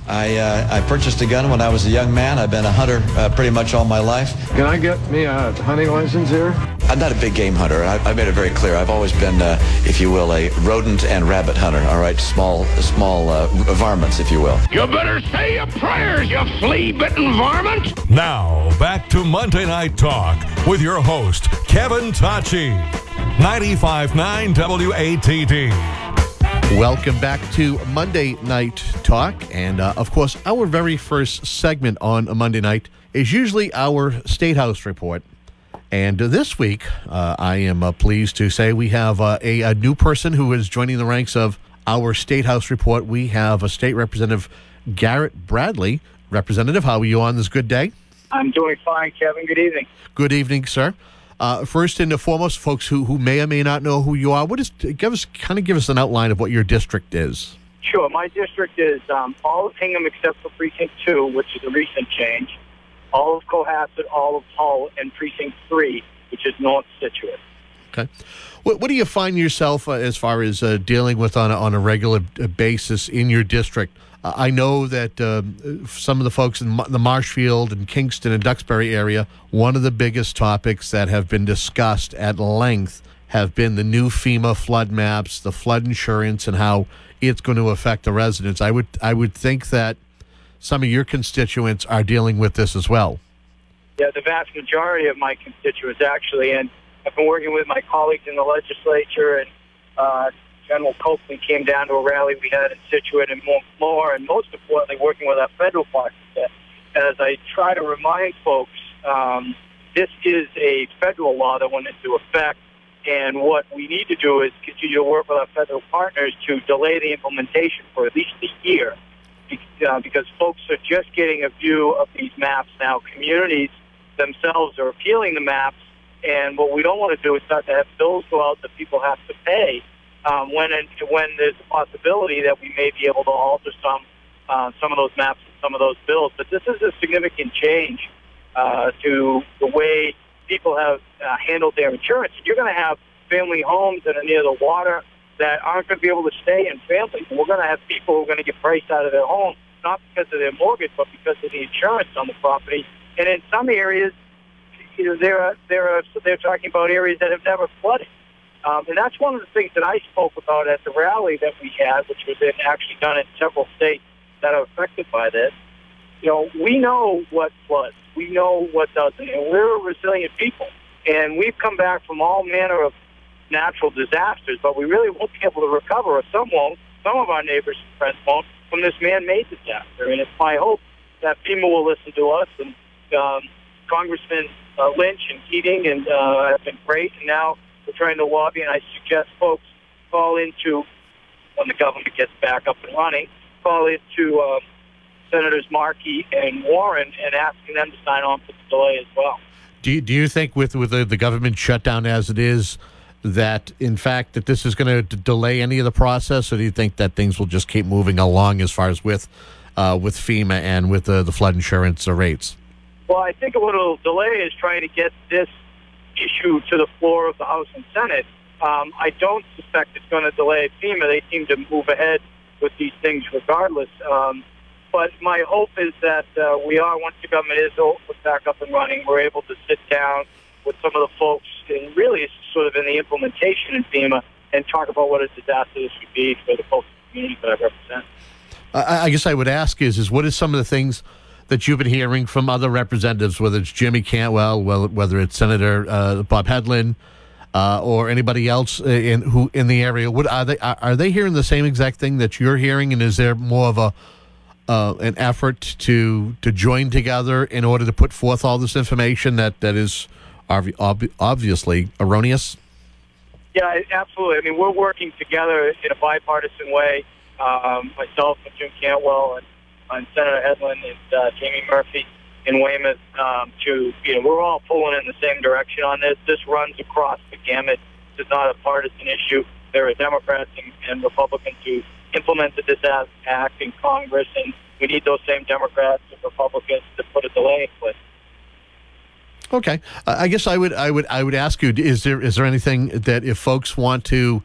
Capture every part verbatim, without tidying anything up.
I uh, I purchased a gun when I was a young man. I've been a hunter uh, pretty much all my life. Can I get me a hunting license here? I'm not a big game hunter. I, I made it very clear. I've always been, uh, if you will, a rodent and rabbit hunter. All right, small small uh, varmints, if you will. You better say your prayers, you flea-bitten varmint. Now, back to Monday Night Talk with your host, Kevin Tocci. ninety-five point nine W A T D. Welcome back to Monday Night Talk. And, uh, of course, our very first segment on a Monday night is usually our State House report. And uh, this week, uh, I am uh, pleased to say we have uh, a, a new person who is joining the ranks of our State House report. We have a State Representative Garrett Bradley. Representative, how are you on this good day? I'm doing fine, Kevin. Good evening. Good evening, sir. Uh, first and foremost, folks who, who may or may not know who you are, what is give us kind of give us an outline of what your district is. Sure. My district is um, all of Hingham except for Precinct two, which is a recent change, all of Cohasset, all of Hull, and Precinct three, which is North Scituate. Okay. What, what do you find yourself uh, as far as uh, dealing with on a, on a regular basis in your district? Uh, I know that uh, some of the folks in the Marshfield and Kingston and Duxbury area, one of the biggest topics that have been discussed at length have been the new FEMA flood maps, the flood insurance, and how it's going to affect the residents. I would I would think that some of your constituents are dealing with this as well. Yeah, the vast majority of my constituents, actually, and I've been working with my colleagues in the legislature, and uh, General Copeland came down to a rally we had in Scituate and more, and most importantly, working with our federal partners. As I try to remind folks, um, this is a federal law that went into effect, and what we need to do is continue to work with our federal partners to delay the implementation for at least a year, uh, because folks are just getting a view of these maps now. Communities themselves are appealing the maps, and what we don't want to do is start to have bills go out that people have to pay. Um, when and when there's a possibility that we may be able to alter some uh, some of those maps and some of those bills. But this is a significant change uh, to the way people have uh, handled their insurance. You're going to have family homes that are near the water that aren't going to be able to stay in families. And we're going to have people who are going to get priced out of their home, not because of their mortgage, but because of the insurance on the property. And in some areas, you know, they're, they're, they're talking about areas that have never flooded. Um, and that's one of the things that I spoke about at the rally that we had, which was in, actually done in several states that are affected by this. You know, we know what floods. We know what doesn't. And we're a resilient people. And we've come back from all manner of natural disasters, but we really won't be able to recover, or some won't. Some of our neighbors and friends won't, from this man-made disaster. And it's my hope that FEMA will listen to us. And um, Congressman uh, Lynch and Keating and uh, have been great. And now we're trying to lobby, and I suggest folks call into, when the government gets back up and running, call into um, Senators Markey and Warren and asking them to sign on for the delay as well. Do you, do you think with, with the, the government shutdown as it is, that, in fact, that this is going to delay any of the process, or do you think that things will just keep moving along as far as with uh, with FEMA and with the, the flood insurance rates? Well, I think what will delay is trying to get this issue to the floor of the House and Senate. Um, I don't suspect it's going to delay FEMA. They seem to move ahead with these things regardless. Um, but my hope is that uh, we are, once the government is back up and running, we're able to sit down with some of the folks, and really it's sort of in the implementation in FEMA, and talk about what a disaster this would be for the folks in the community that I represent. I, I guess I would ask is, is what is some of the things that you've been hearing from other representatives, whether it's Jimmy Cantwell, whether it's Senator uh, Bob Hedlund, uh, or anybody else in who in the area? What are they? Are they hearing the same exact thing that you're hearing? And is there more of a uh, an effort to to join together in order to put forth all this information that that is ob- obviously erroneous? Yeah, absolutely. I mean, we're working together in a bipartisan way. Um, myself and Jim Cantwell and on Senator Hedlund and uh, Jamie Murphy in Weymouth, um, to, you know, we're all pulling in the same direction on this. This runs across the gamut. This is not a partisan issue. There are Democrats and, and Republicans who implemented this act in Congress, and we need those same Democrats and Republicans to put a delay in place. Okay, uh, I guess I would, I would, I would ask you: Is there, is there anything that if folks want to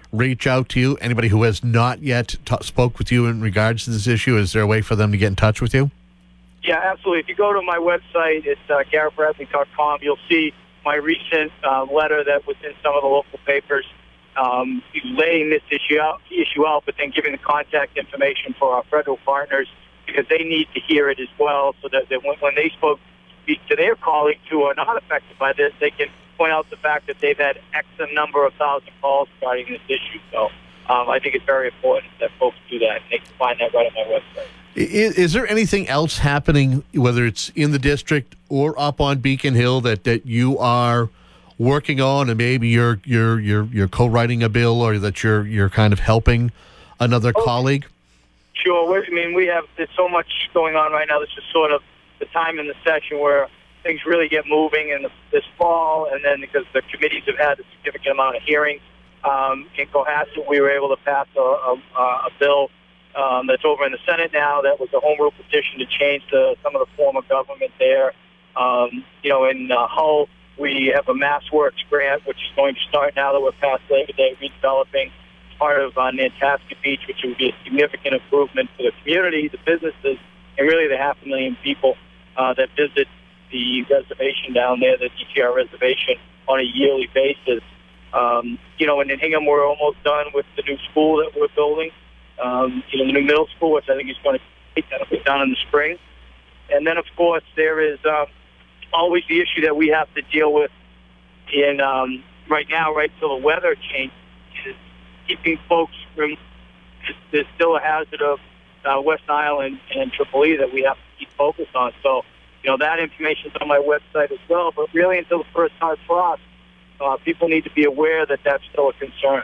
reach out to you? Anybody who has not yet t- spoke with you in regards to this issue, is there a way for them to get in touch with you? Yeah, absolutely. If you go to my website, it's uh, garrett bradley dot com, you'll see my recent uh, letter that was in some of the local papers, um, laying this issue out, issue out, but then giving the contact information for our federal partners, because they need to hear it as well, so that, that when, when they spoke speak to their colleagues who are not affected by this, they can point out the fact that they've had X number of thousand calls regarding this issue. So um, I think it's very important that folks do that, and they can find that right on my website. Is, is there anything else happening, whether it's in the district or up on Beacon Hill, that, that you are working on, and maybe you're you're you're you're co-writing a bill, or that you're you're kind of helping another oh, colleague? Sure. We're, I mean, we have there's so much going on right now. This is sort of the time in the session where things really get moving in the, this fall, and then because the committees have had a significant amount of hearings um, in Cohasset, we were able to pass a, a, a bill um, that's over in the Senate now. That was a home rule petition to change the, some of the form of government there. Um, you know, in uh, Hull, we have a MassWorks grant, which is going to start now that we're past Labor Day, redeveloping part of uh, Nantasket Beach, which would be a significant improvement for the community, the businesses, and really the half a million people uh, that visit the reservation down there, the D T R reservation, on a yearly basis. Um, you know, and in Hingham, we're almost done with the new school that we're building. Um, you know, the new middle school, which I think is going to be done in the spring. And then, of course, there is um, always the issue that we have to deal with in um, right now, right till the weather changes, is keeping folks from. There's still a hazard of uh, West Nile and, and Triple E that we have to keep focused on. So, you know, that information is on my website as well. But really, until the first hard frost, uh, people need to be aware that that's still a concern.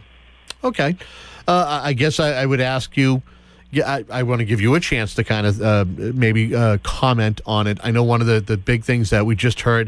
Okay. Uh, I guess I, I would ask you, yeah, I, I want to give you a chance to kind of uh, maybe uh, comment on it. I know one of the, the big things that we just heard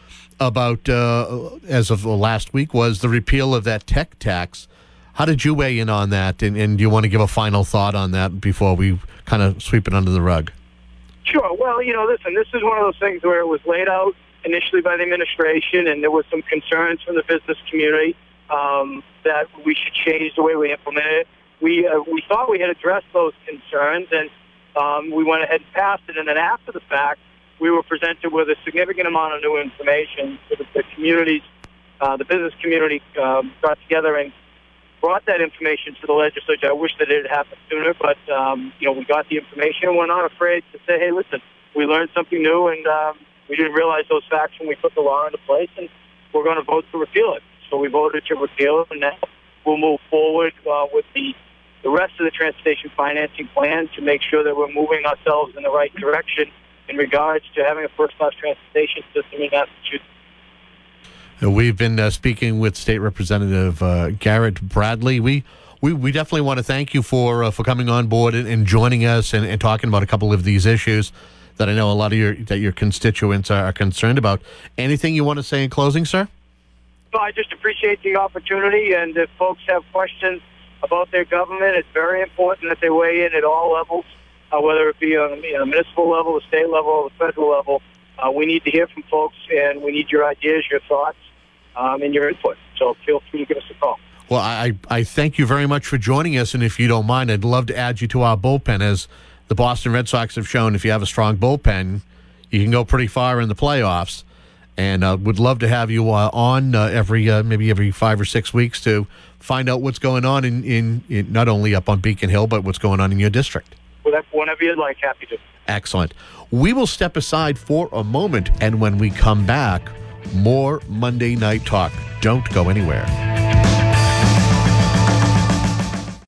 about uh, as of last week was the repeal of that tech tax. How did you weigh in on that? And, and do you want to give a final thought on that before we kind of sweep it under the rug? Sure. Well, you know, listen, this is one of those things where it was laid out initially by the administration, and there was some concerns from the business community um, that we should change the way we implement it. We uh, we thought we had addressed those concerns, and um, we went ahead and passed it. And then after the fact, we were presented with a significant amount of new information. The, the communities, uh, the business community um, got together and brought that information to the legislature. I wish that it had happened sooner, but um, you know, we got the information. We're not afraid to say, "Hey, listen, we learned something new, and um, we didn't realize those facts when we put the law into place, and we're going to vote to repeal it." So we voted to repeal it, and now we'll move forward uh, with the the rest of the transportation financing plan to make sure that we're moving ourselves in the right direction in regards to having a first-class transportation system in Massachusetts. We've been uh, speaking with State Representative uh, Garrett Bradley. We, we we definitely want to thank you for uh, for coming on board and, and joining us and, and talking about a couple of these issues that I know a lot of your that your constituents are, are concerned about. Anything you want to say in closing, sir? No, I just appreciate the opportunity, and if folks have questions about their government, it's very important that they weigh in at all levels, uh, whether it be on the you know, municipal level, the state level, or the federal level. Uh, we need to hear from folks, and we need your ideas, your thoughts, um, and your input. So feel free to give us a call. Well, I, I thank you very much for joining us, and if you don't mind, I'd love to add you to our bullpen. As the Boston Red Sox have shown, if you have a strong bullpen, you can go pretty far in the playoffs. And uh, would love to have you uh, on uh, every uh, maybe every five or six weeks to find out what's going on in, in, in not only up on Beacon Hill, but what's going on in your district. Whenever you'd like, happy to. Excellent. We will step aside for a moment, and when we come back, more Monday Night Talk. Don't go anywhere.